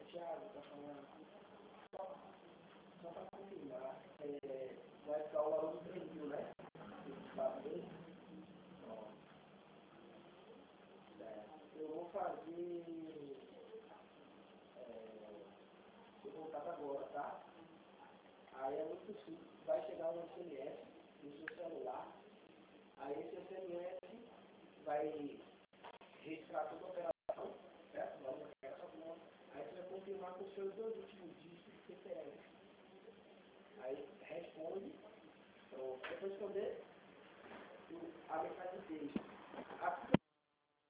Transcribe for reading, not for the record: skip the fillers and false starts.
Thiago está falando, só para confirmar, vai ficar o valor do 3.000, né? Eu vou fazer, eu vou voltar agora, tá? Aí é muito simples, vai chegar um SMS no seu celular, aí esse SMS vai registrar toda a operação, certo? Vai marcar essa conta, aí você vai confirmar com os seus 2 últimos dígitos de CPF. Aí responde, pronto. Depois responder a mensagem de texto.